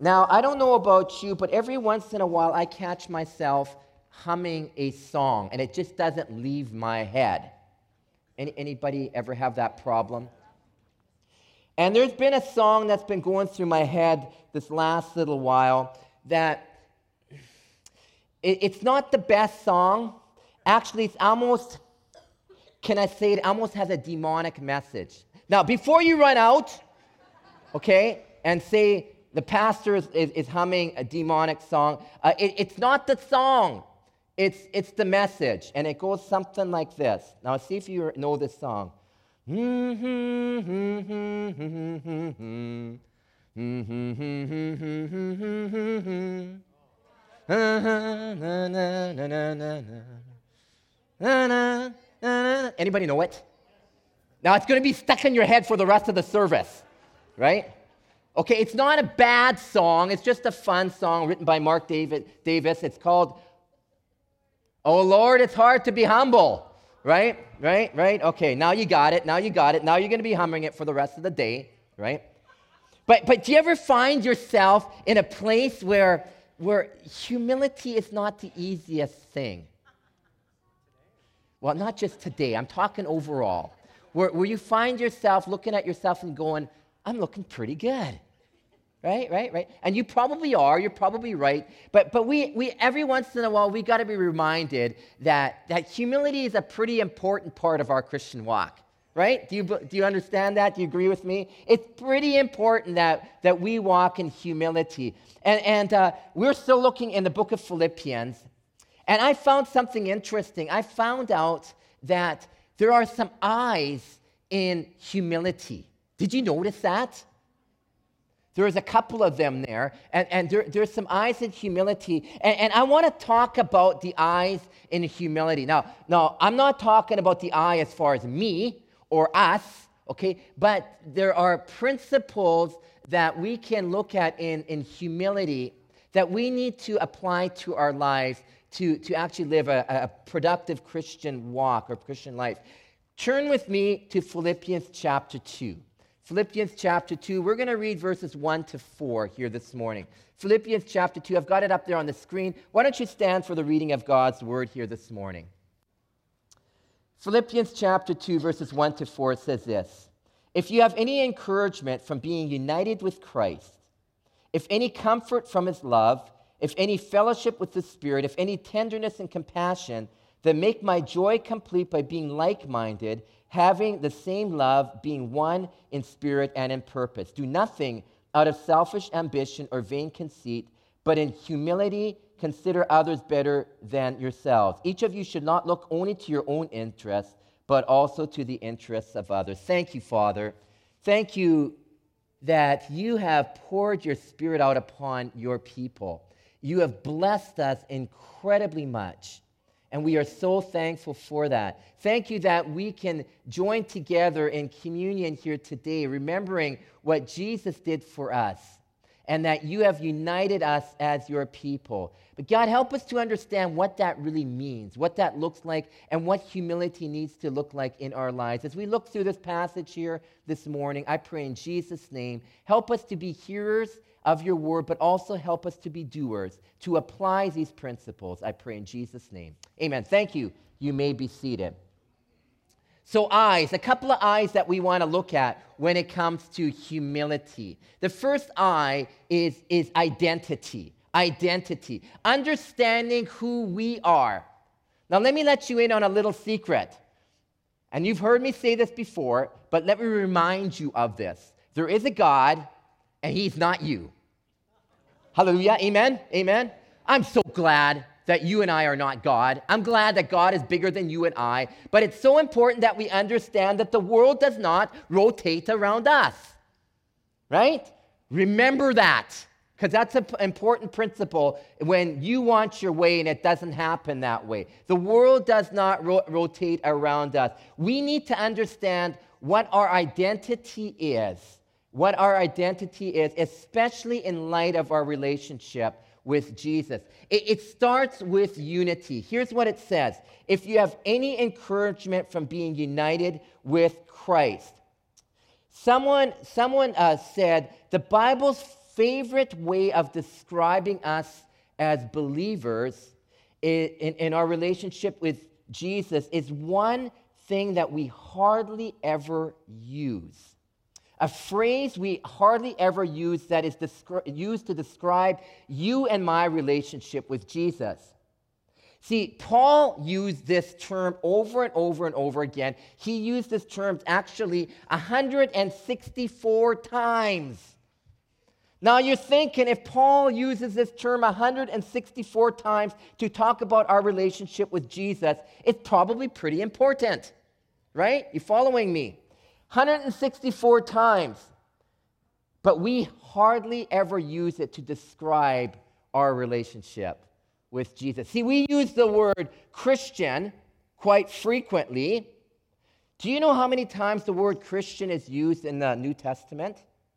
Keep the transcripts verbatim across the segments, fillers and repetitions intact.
Now, I don't know about you, but every once in a while I catch myself humming a song, and it just doesn't leave my head. Any, anybody ever have that problem? And there's been a song that's been going through my head this last little while that it, it's not the best song. Actually, it's almost, can I say it, almost has a demonic message. Now, before you run out, okay, and say the pastor is, is, is humming a demonic song, uh, it, it's not the song. It's, it's the message, and it goes something like this. Now, see if you know this song. Anybody know it? Now, it's going to be stuck in your head for the rest of the service, right? Okay, it's not a bad song. It's just a fun song written by Mark David, Davis. It's called, "Oh Lord, It's Hard to Be Humble." Right? Right? Right? Okay, now you got it. Now you got it. Now you're going to be humming it for the rest of the day, right? But but do you ever find yourself in a place where where humility is not the easiest thing? Well, not just today. I'm talking overall. Where, where you find yourself looking at yourself and going, I'm looking pretty good. Right, right, right. And you probably are. You're probably right. But but we we every once in a while we got to be reminded that that humility is a pretty important part of our Christian walk. Right? Do you do you understand that? Do you agree with me? It's pretty important that that we walk in humility. And and uh, we're still looking in the book of Philippians, and I found something interesting. I found out that there are some I's in humility. Did you notice that? There's a couple of them there, and, and there, there's some I's in humility, and, and I want to talk about the I's in humility. Now, now, I'm not talking about the I as far as me or us, okay, but there are principles that we can look at in, in humility that we need to apply to our lives to, to actually live a, a productive Christian walk or Christian life. Turn with me to Philippians chapter two. Philippians chapter two, we're going to read verses one to four here this morning. Philippians chapter two, I've got it up there on the screen. Why don't you stand for the reading of God's word here this morning? Philippians chapter two, verses one to four, it says this: "If you have any encouragement from being united with Christ, if any comfort from his love, if any fellowship with the Spirit, if any tenderness and compassion, then make my joy complete by being like-minded, having the same love, being one in spirit and in purpose. Do nothing out of selfish ambition or vain conceit, but in humility consider others better than yourselves. Each of you should not look only to your own interests, but also to the interests of others." Thank you, Father. Thank you that you have poured your Spirit out upon your people. You have blessed us incredibly much. And we are so thankful for that. Thank you that we can join together in communion here today, remembering what Jesus did for us, and that you have united us as your people. But God, help us to understand what that really means, what that looks like, and what humility needs to look like in our lives. As we look through this passage here this morning, I pray in Jesus' name, help us to be hearers of your word, but also help us to be doers, to apply these principles. I pray in Jesus' name. Amen. Thank you. You may be seated. So I's, a couple of I's that we want to look at when it comes to humility. The first I is, is identity. Identity. Understanding who we are. Now let me let you in on a little secret. And you've heard me say this before, but let me remind you of this. There is a God, and he's not you. Hallelujah. Amen. Amen. I'm so glad that you and I are not God. I'm glad that God is bigger than you and I. But it's so important that we understand that the world does not rotate around us. Right? Remember that. Because that's an important principle when you want your way and it doesn't happen that way. The world does not ro- rotate around us. We need to understand what our identity is. What our identity is, especially in light of our relationship with Jesus. It, it starts with unity. Here's what it says: if you have any encouragement from being united with Christ. Someone, someone uh, said the Bible's favorite way of describing us as believers in, in, in our relationship with Jesus is one thing that we hardly ever use. A phrase we hardly ever use that is descri- used to describe you and my relationship with Jesus. See, Paul used this term over and over and over again. He used this term actually one hundred sixty-four times. Now you're thinking, if Paul uses this term one hundred sixty-four times to talk about our relationship with Jesus, it's probably pretty important, right? You following me? one hundred sixty-four times. But we hardly ever use it to describe our relationship with Jesus. See, we use the word Christian quite frequently. Do you know how many times the word Christian is used in the New Testament?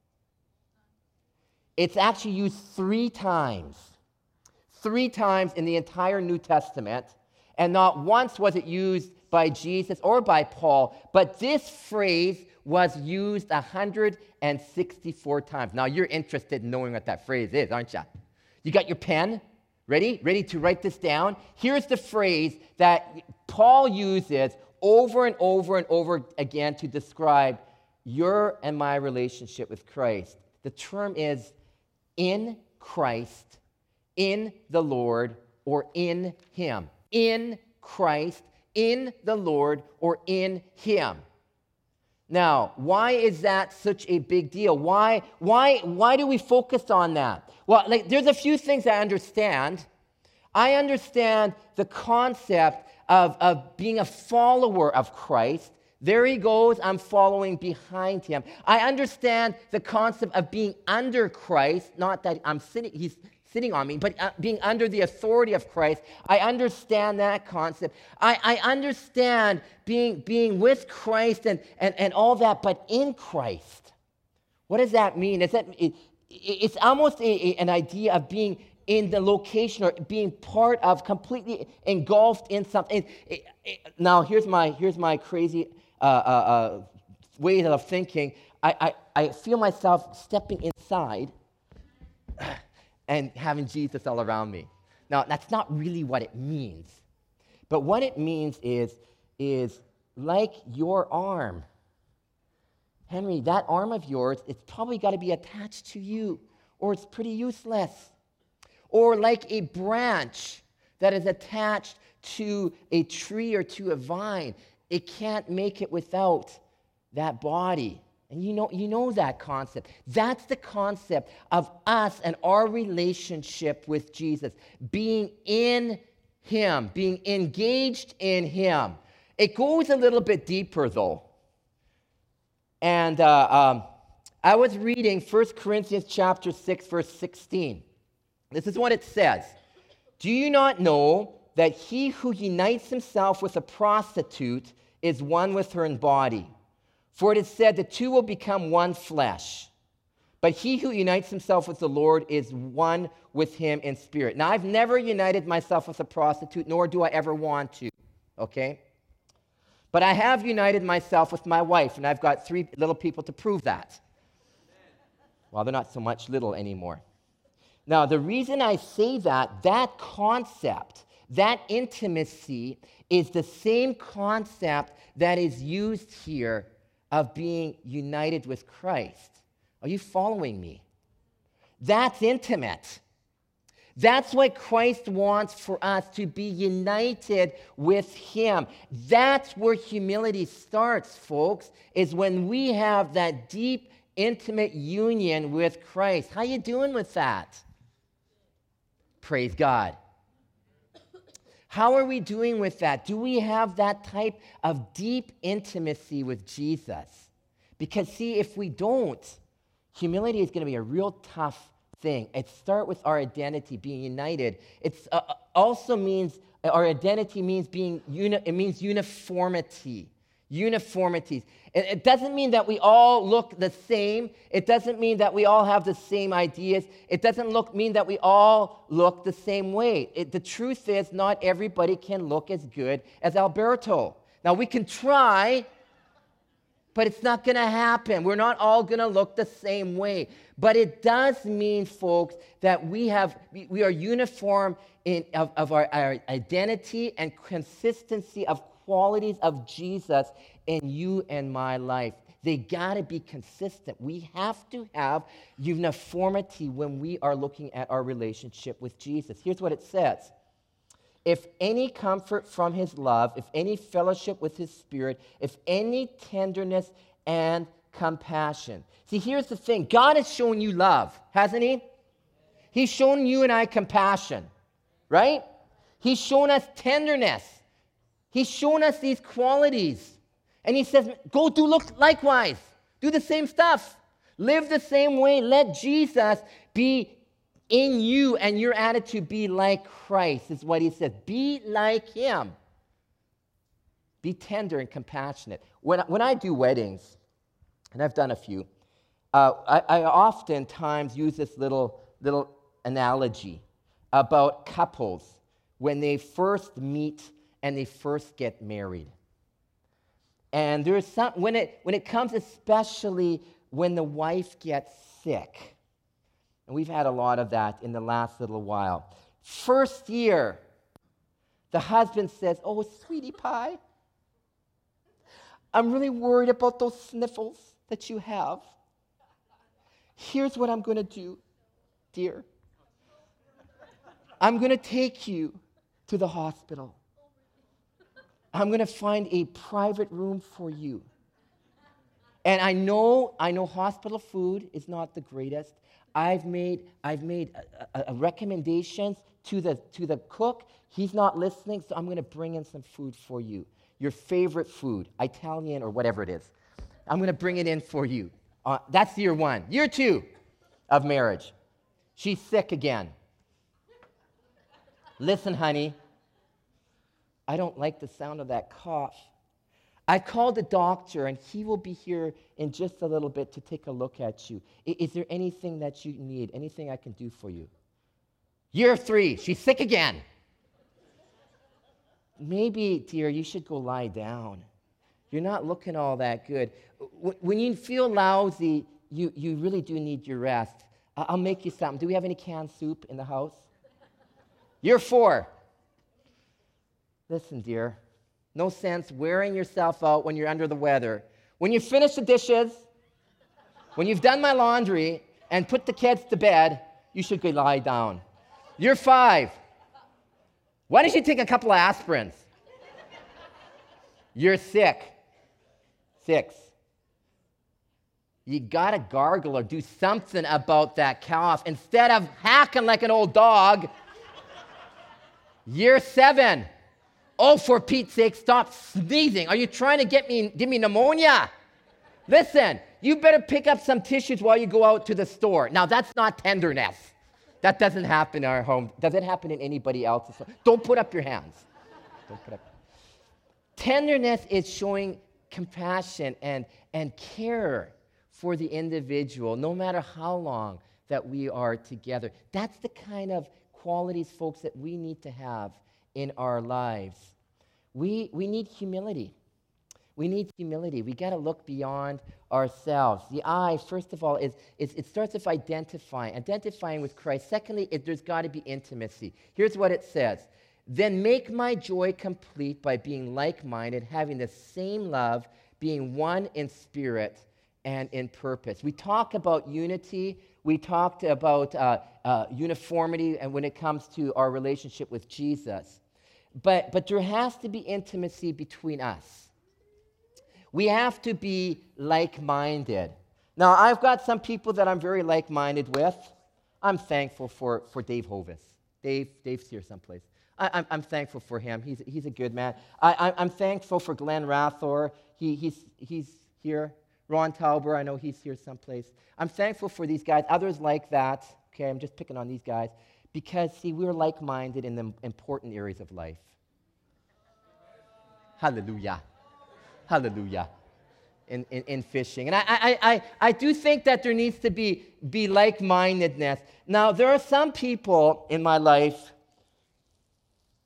It's actually used three times. Three times in the entire New Testament. And not once was it used by Jesus or by Paul, but this phrase was used one hundred sixty-four times. Now, you're interested in knowing what that phrase is, aren't you? You got your pen? Ready? Ready to write this down? Here's the phrase that Paul uses over and over and over again to describe your and my relationship with Christ. The term is in Christ, in the Lord, or in Him. In Christ, in the Lord, or in Him. Now, why is that such a big deal? Why, why, why do we focus on that? Well, like, there's a few things I understand. I understand the concept of, of being a follower of Christ. There he goes, I'm following behind him. I understand the concept of being under Christ, not that I'm sitting, he's sitting on me, but uh, being under the authority of Christ. I understand that concept. I, I understand being, being with Christ and, and, and all that, but in Christ. What does that mean? Is that, it, it's almost a, a, an idea of being in the location or being part of, completely engulfed in something. It, it, now, here's my, here's my crazy uh, uh, uh, way of thinking. I, I, I feel myself stepping inside and having Jesus all around me. Now, that's not really what it means. But what it means is, is like your arm. Henry, that arm of yours, it's probably got to be attached to you, or it's pretty useless. Or like a branch that is attached to a tree or to a vine. It can't make it without that body. And you know, you know that concept. That's the concept of us and our relationship with Jesus. Being in Him, being engaged in Him. It goes a little bit deeper, though. And uh, um, I was reading First Corinthians chapter six, verse sixteen. This is what it says. Do you not know that he who unites himself with a prostitute is one with her in body? For it is said, the two will become one flesh. But he who unites himself with the Lord is one with him in spirit. Now, I've never united myself with a prostitute, nor do I ever want to, okay? But I have united myself with my wife, and I've got three little people to prove that. Well, they're not so much little anymore. Now, the reason I say that, that concept, that intimacy, is the same concept that is used here of being united with Christ. Are you following me? That's intimate. That's what Christ wants for us, to be united with Him. That's where humility starts, folks, is when we have that deep, intimate union with Christ. How you doing with that? Praise God. How are we doing with that? Do we have that type of deep intimacy with Jesus? Because, see, if we don't, humility is going to be a real tough thing. It starts with our identity, being united. It uh, also means, our identity means being, uni- it means uniformity. Uniformities. It, it doesn't mean that we all look the same. It doesn't mean that we all have the same ideas. It doesn't look, mean that we all look the same way. It, the truth is, not everybody can look as good as Alberto. Now, we can try, But it's not going to happen. We're not all going to look the same way. But it does mean, folks, that we have we are uniform in of, of our, our identity and consistency of qualities of Jesus in you and my life. They got to be consistent. We have to have uniformity when we are looking at our relationship with Jesus. Here's what it says. If any comfort from his love, if any fellowship with his Spirit, if any tenderness and compassion. See, here's the thing. God has shown you love, hasn't he? He's shown you and I compassion, right? He's shown us tenderness. He's shown us these qualities. And he says, go do look likewise. Do the same stuff. Live the same way. Let Jesus be in you and your attitude be like Christ, is what he says. Be like him. Be tender and compassionate. When, when I do weddings, and I've done a few, uh, I, I oftentimes use this little, little analogy about couples when they first meet and they first get married. And there's some, when it, when it comes especially when the wife gets sick, and we've had a lot of that in the last little while. First year, the husband says, oh, sweetie pie, I'm really worried about those sniffles that you have. Here's what I'm going to do, dear. I'm going to take you to the hospital. I'm going to find a private room for you. And I know, I know hospital food is not the greatest. I've made, I've made a, a, a recommendations to the, to the cook. He's not listening, so I'm going to bring in some food for you. Your favorite food, Italian or whatever it is. I'm going to bring it in for you. Uh, that's year one. Year two of marriage. She's sick again. Listen, honey, I don't like the sound of that cough. I called the doctor, and he will be here in just a little bit to take a look at you. I- is there anything that you need, anything I can do for you? Year three, she's sick again. Maybe, dear, you should go lie down. You're not looking all that good. When you feel lousy, you, you really do need your rest. I'll make you something. Do we have any canned soup in the house? Year four. Listen, dear. No sense wearing yourself out when you're under the weather. When you finish the dishes, when you've done my laundry and put the kids to bed, you should go lie down. You're five. Why don't you take a couple of aspirins? You're sick. Six. You gotta gargle or do something about that cough instead of hacking like an old dog. Year seven. Oh, for Pete's sake, stop sneezing. Are you trying to get me, give me pneumonia? Listen, you better pick up some tissues while you go out to the store. Now, that's not tenderness. That doesn't happen in our home. Does it happen in anybody else's home? Don't put up your hands. Don't put up. Tenderness is showing compassion and, and care for the individual, no matter how long that we are together. That's the kind of qualities, folks, that we need to have in our lives. We, we need humility. We need humility. We got to look beyond ourselves. The I, first of all, is, is it starts with identifying, identifying with Christ. Secondly, it, there's got to be intimacy. Here's what it says. Then make my joy complete by being like-minded, having the same love, being one in spirit and in purpose. We talk about unity. We talked about uh, uh, uniformity, and when it comes to our relationship with Jesus. But, but there has to be intimacy between us. We have to be like-minded. Now, I've got some people that I'm very like-minded with. I'm thankful for, for Dave Hovis. Dave, Dave's here someplace. I, I'm, I'm thankful for him. He's, he's a good man. I, I, I'm thankful for Glenn Rathor. He, he's, he's here. Ron Tauber, I know he's here someplace. I'm thankful for these guys. Others like that. Okay, I'm just picking on these guys. Because, see, we're like-minded in the important areas of life. Hallelujah. Hallelujah. In, in, in fishing. And I, I, I, I do think that there needs to be, be like-mindedness. Now, there are some people in my life,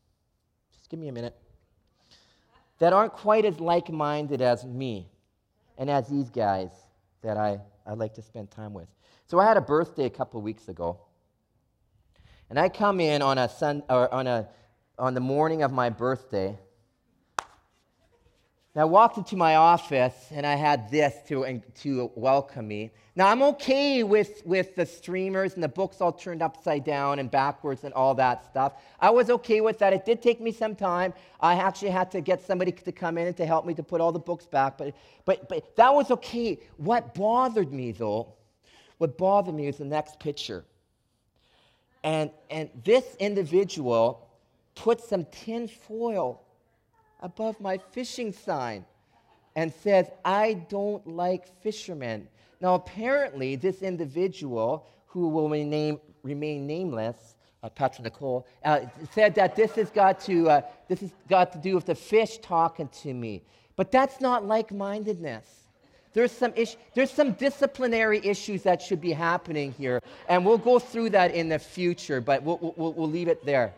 just give me a minute, that aren't quite as like-minded as me. and as these guys that I, I like to spend time with. So I had a birthday a couple of weeks ago, and I come in on a sun, or on a on the morning of my birthday. And I walked into my office, and I had this to, to welcome me. Now, I'm okay with, with the streamers and the books all turned upside down and backwards and all that stuff. I was okay with that. It did take me some time. I actually had to get somebody to come in and to help me to put all the books back, but, but, but that was okay. What bothered me, though, what bothered me is the next picture. And, and this individual put some tin foil above my fishing sign and says, "I don't like fishermen." Now, apparently, this individual, who will remain, remain nameless, uh, Patrick Nicole, uh, said that this has got to uh, this has got to do with the fish talking to me. But that's not like-mindedness. There's some ish, there's some disciplinary issues that should be happening here, and we'll go through that in the future. But we'll we'll, we'll leave it there.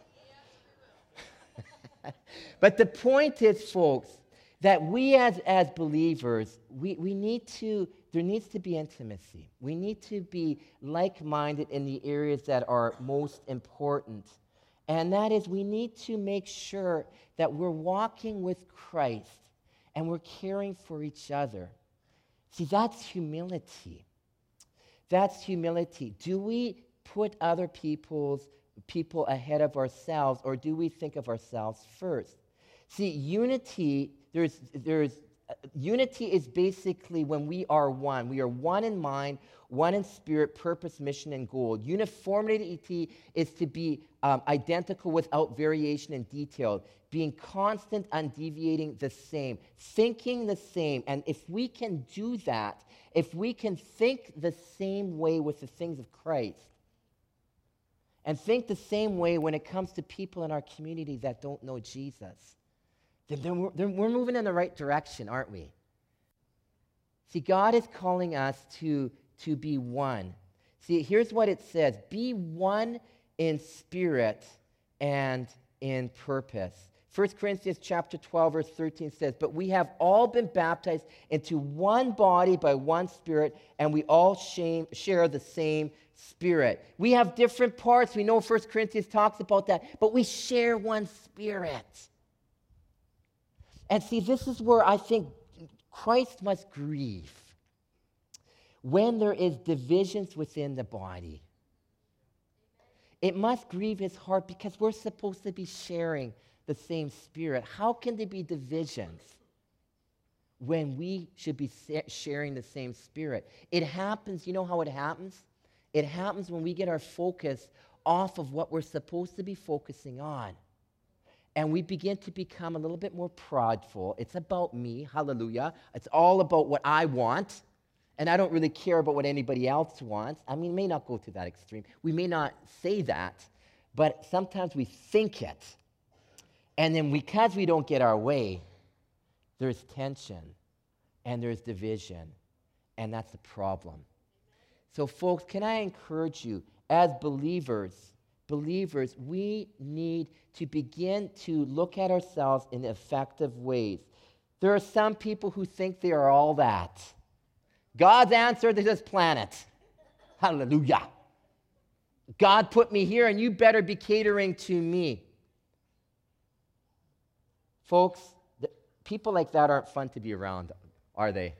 But the point is, folks, that we as, as believers, we, we need to, there needs to be intimacy. We need to be like-minded in the areas that are most important. And that is, we need to make sure that we're walking with Christ and we're caring for each other. See, that's humility. That's humility. Do we put other people's people ahead of ourselves, or do we think of ourselves first? See, unity, there's, there's, uh, unity is basically when we are one. We are one in mind, one in spirit, purpose, mission, and goal. Uniformity is to be um, identical without variation in detail, being constant, undeviating, the same, thinking the same. And if we can do that, if we can think the same way with the things of Christ, and think the same way when it comes to people in our community that don't know Jesus, then, then, we're, then we're moving in the right direction, aren't we? See, God is calling us to, to be one. See, here's what it says: be one in spirit and in purpose. First Corinthians chapter twelve, verse thirteen says, "But we have all been baptized into one body by one Spirit, and we all shame, share the same Spirit." We have different parts. We know First Corinthians talks about that, but we share one Spirit. And see, this is where I think Christ must grieve when there is divisions within the body. It must grieve his heart because we're supposed to be sharing the same Spirit. How can there be divisions when we should be sharing the same Spirit? It happens, you know how it happens? It happens when we get our focus off of what we're supposed to be focusing on. And we begin to become a little bit more prideful. It's about me, hallelujah. It's all about what I want. And I don't really care about what anybody else wants. I mean, it may not go to that extreme. We may not say that, but sometimes we think it. And then because we don't get our way, there's tension and there's division, and that's the problem. So folks, can I encourage you, as believers, believers, we need to begin to look at ourselves in effective ways. There are some people who think they are all that. God's answer to this planet. Hallelujah. God put me here, and you better be catering to me. Folks, the, people like that aren't fun to be around, are they?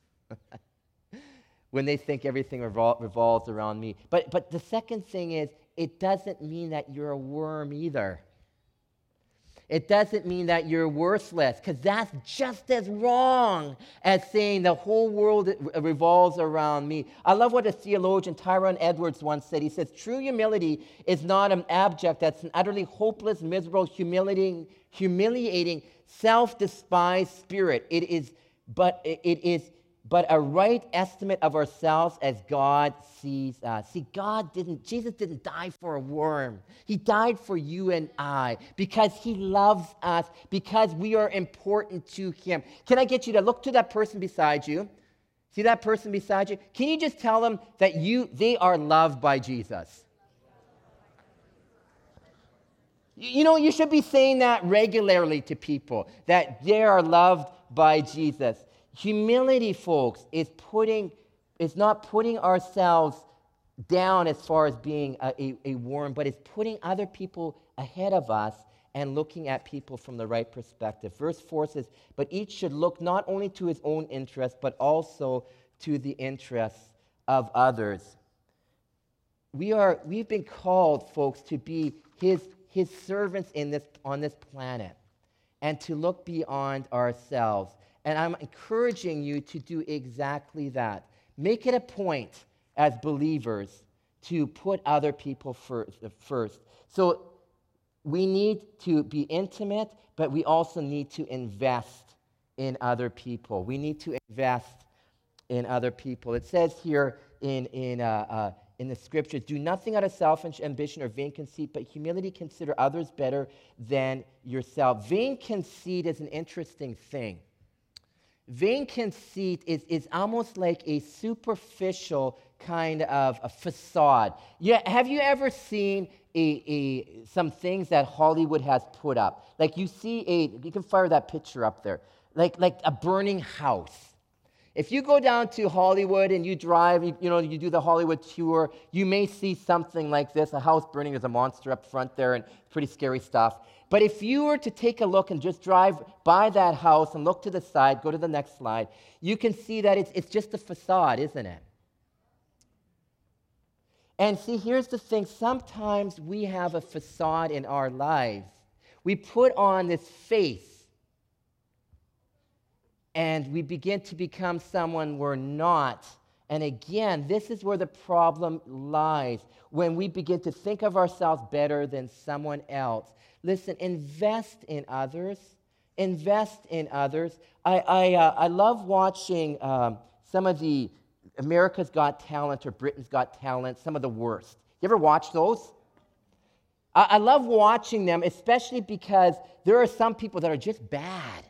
When they think everything revol- revolves around me. But, but the second thing is, it doesn't mean that you're a worm either. It doesn't mean that you're worthless, because that's just as wrong as saying the whole world revolves around me. I love what a theologian, Tyrone Edwards, once said. He says, "True humility is not an abject, that's an utterly hopeless, miserable, humiliating, humiliating, self-despised spirit. It is, but it is but a right estimate of ourselves as God sees us." See, God didn't, Jesus didn't die for a worm. He died for you and I because he loves us, because we are important to him. Can I get you to look to that person beside you? See that person beside you? Can you just tell them that you they are loved by Jesus? You know, you should be saying that regularly to people, that they are loved by Jesus. Humility, folks, is putting is not putting ourselves down as far as being a, a, a worm, but it's putting other people ahead of us and looking at people from the right perspective. Verse four says, but each should look not only to his own interest, but also to the interests of others. We are, we've been called, folks, to be his, his servants in this, on this planet and to look beyond ourselves. And I'm encouraging you to do exactly that. Make it a point as believers to put other people first. first. So we need to be intimate, but we also need to invest in other people. We need to invest in other people. It says here in, in, uh, uh, in the scriptures, do nothing out of selfish ambition or vain conceit, but humility consider others better than yourself. Vain conceit is an interesting thing. Vain conceit is, is almost like a superficial kind of a facade. Yeah, have you ever seen a, a some things that Hollywood has put up? Like you see a, you can fire that picture up there, like like a burning house. If you go down to Hollywood and you drive, you, you know, you do the Hollywood tour, you may see something like this, a house burning. There's a monster up front there and pretty scary stuff. But if you were to take a look and just drive by that house and look to the side, go to the next slide, you can see that it's, it's just a facade, isn't it? And see, here's the thing. Sometimes we have a facade in our lives. We put on this face, and we begin to become someone we're not. And again, this is where the problem lies, when we begin to think of ourselves better than someone else. Listen, invest in others. Invest in others. I, I, uh, I love watching um, some of the America's Got Talent or Britain's Got Talent, some of the worst. You ever watch those? I, I love watching them, especially because there are some people that are just bad.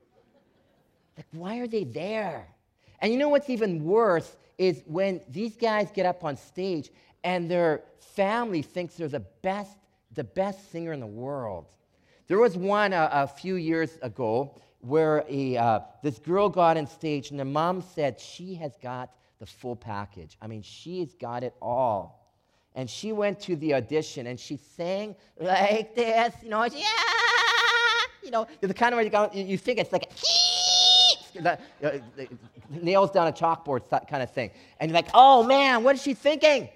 Like, why are they there? And you know what's even worse is when these guys get up on stage and their family thinks they're the best, the best singer in the world. There was one a, a few years ago where a, uh, this girl got on stage and the mom said she has got the full package. I mean, she has got it all. And she went to the audition and she sang like this, you know, yeah, you know, the kind of way you, you think it's like, that, uh, nails down a chalkboard kind of thing. And you're like, oh man, what is she thinking?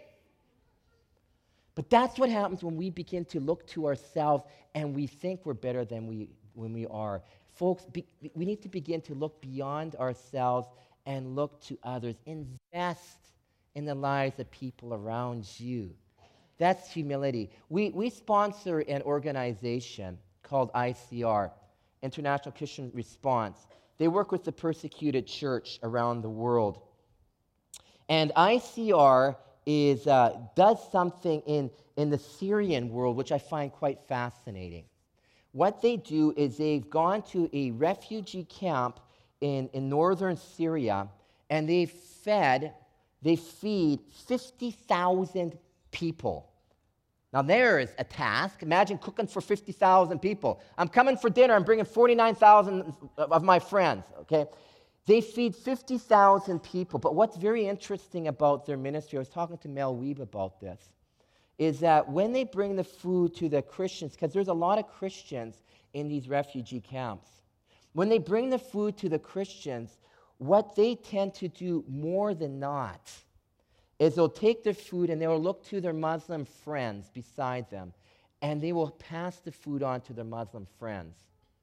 But that's what happens when we begin to look to ourselves and we think we're better than we when we are. Folks, be, we need to begin to look beyond ourselves and look to others. Invest in the lives of people around you. That's humility. We, we sponsor an organization called I C R, International Christian Response. They work with the persecuted church around the world. And I C R is, uh, does something in, in the Syrian world, which I find quite fascinating. What they do is they've gone to a refugee camp in, in northern Syria, and they fed, they feed fifty thousand people. Now there's a task. Imagine cooking for fifty thousand people. I'm coming for dinner. I'm bringing forty-nine thousand of my friends, okay? They feed fifty thousand people. But what's very interesting about their ministry, I was talking to Mel Weeb about this, is that when they bring the food to the Christians, because there's a lot of Christians in these refugee camps, when they bring the food to the Christians, what they tend to do more than not is they'll take their food and they will look to their Muslim friends beside them, and they will pass the food on to their Muslim friends.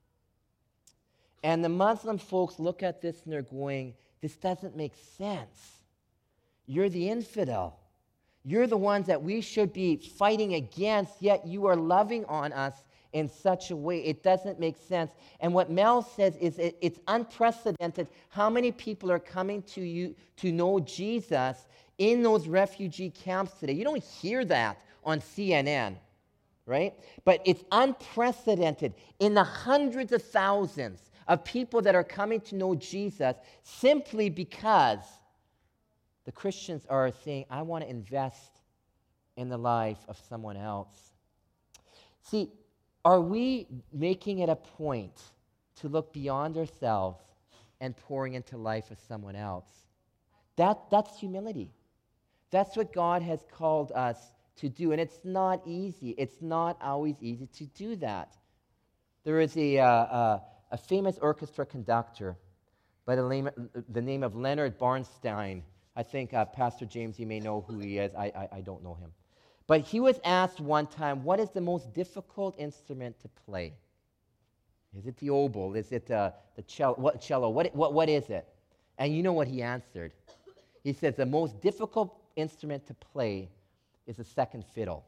And the Muslim folks look at this and they're going, this doesn't make sense. You're the infidel. You're the ones that we should be fighting against, yet you are loving on us in such a way. It doesn't make sense. And what Mel says is it, it's unprecedented how many people are coming to you to know Jesus in those refugee camps today. You don't hear that on C N N, right? But it's unprecedented in the hundreds of thousands of people that are coming to know Jesus simply because the Christians are saying, I want to invest in the life of someone else. See, are we making it a point to look beyond ourselves and pouring into life of someone else. That, that's humility. That's what God has called us to do, and it's not easy. It's not always easy to do that. There is a, uh, uh, a famous orchestra conductor by the name, the name of Leonard Bernstein. I think, uh, Pastor James, you may know who he is. I, I, I don't know him. But he was asked one time, what is the most difficult instrument to play? Is it the oboe? Is it uh, the cello? What, cello? What, what, what is it? And you know what he answered? He says, the most difficult instrument to play is the second fiddle.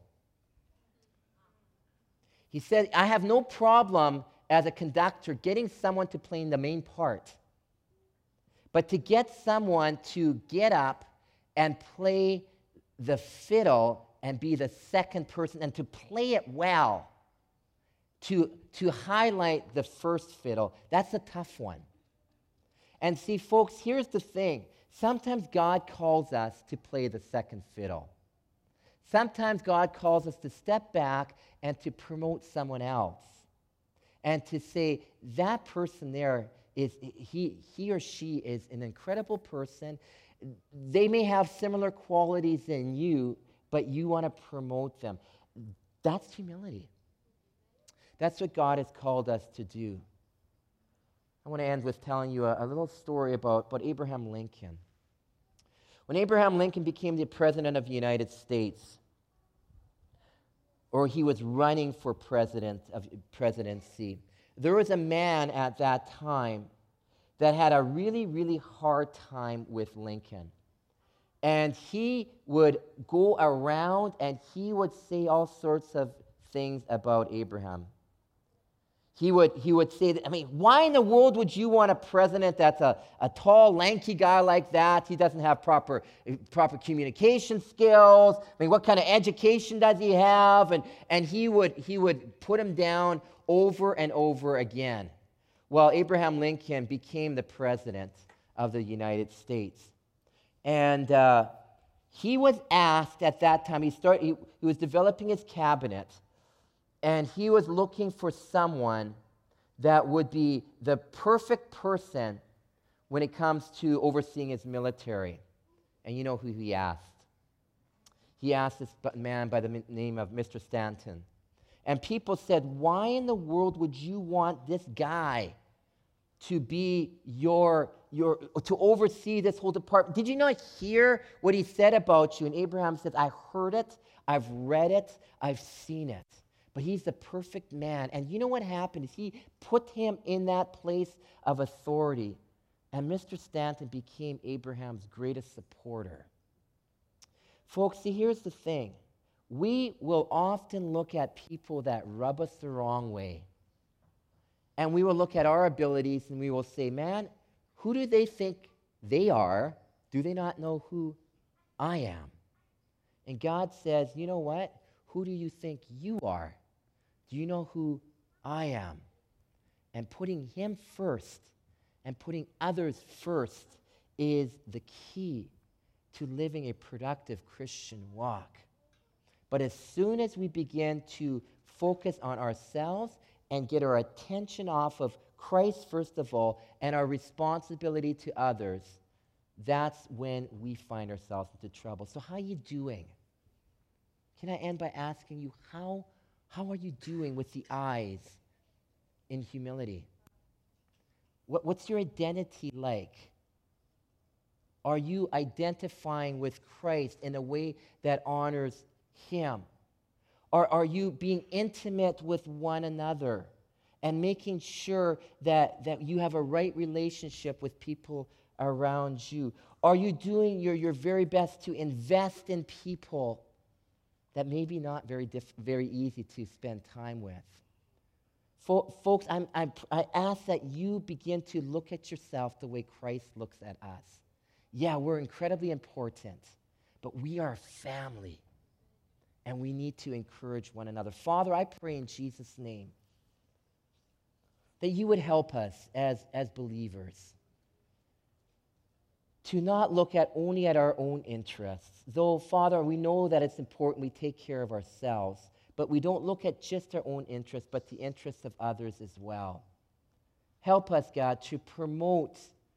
He said, I have no problem as a conductor getting someone to play the main part. But to get someone to get up and play the fiddle and be the second person and to play it well, to, to highlight the first fiddle, that's a tough one. And see, folks, here's the thing. Sometimes God calls us to play the second fiddle. Sometimes God calls us to step back and to promote someone else and to say, that person there, is he, he or she is an incredible person. They may have similar qualities than you, but you want to promote them. That's humility. That's what God has called us to do. I want to end with telling you a, a little story about, about Abraham Lincoln. When Abraham Lincoln became the President of the United States, or he was running for president of presidency, there was a man at that time that had a really, really hard time with Lincoln. And he would go around and he would say all sorts of things about Abraham. He would, he would say, that, I mean, why in the world would you want a president that's a, a tall, lanky guy like that? He doesn't have proper, proper communication skills. I mean, what kind of education does he have? And, and he would, he would put him down over and over again. Well, Abraham Lincoln became the president of the United States. And uh, he was asked at that time, he, started, he, he was developing his cabinet, and he was looking for someone that would be the perfect person when it comes to overseeing his military. And you know who he asked? He asked this man by the name of Mister Stanton. And people said, why in the world would you want this guy to be your, your, to oversee this whole department? Did you not hear what he said about you? And Abraham said, I heard it, I've read it, I've seen it. But he's the perfect man. And you know what happened is he put him in that place of authority. And Mister Stanton became Abraham's greatest supporter. Folks, see, here's the thing. We will often look at people that rub us the wrong way. And we will look at our abilities and we will say, man, who do they think they are? Do they not know who I am? And God says, you know what? Who do you think you are? Do you know who I am? And putting him first and putting others first is the key to living a productive Christian walk. But as soon as we begin to focus on ourselves and get our attention off of Christ first of all and our responsibility to others, that's when we find ourselves into trouble. So how are you doing? Can I end by asking you, how, how are you doing with the eyes in humility? What, what's your identity like? Are you identifying with Christ in a way that honors him? Or are you being intimate with one another and making sure that, that you have a right relationship with people around you? Are you doing your, your very best to invest in people that may be not very, diff- very easy to spend time with? Fo- folks, I'm, I'm, I ask that you begin to look at yourself the way Christ looks at us. Yeah, we're incredibly important, but we are a family, and we need to encourage one another. Father, I pray in Jesus' name that you would help us as, as believers to not look at only at our own interests. Though, Father, we know that it's important we take care of ourselves, but we don't look at just our own interests, but the interests of others as well. Help us, God, to promote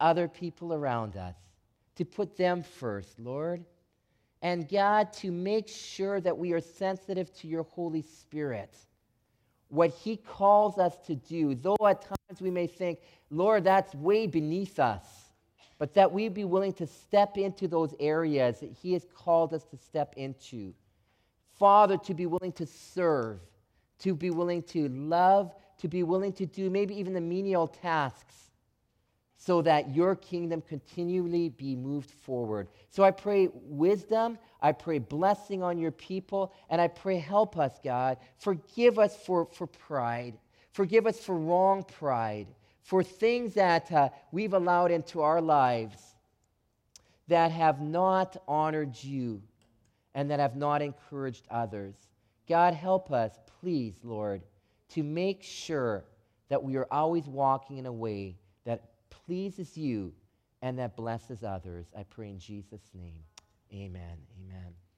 other people around us, to put them first, Lord. And God, to make sure that we are sensitive to your Holy Spirit, what he calls us to do, though at times we may think, Lord, that's way beneath us, but that we be willing to step into those areas that he has called us to step into. Father, to be willing to serve, to be willing to love, to be willing to do maybe even the menial tasks, so that your kingdom continually be moved forward. So I pray wisdom, I pray blessing on your people, and I pray help us, God. Forgive us for, for pride. Forgive us for wrong pride, for things that uh, we've allowed into our lives that have not honored you and that have not encouraged others. God, help us, please, Lord, to make sure that we are always walking in a way that pleases you and that blesses others. I pray in Jesus' name. Amen. Amen.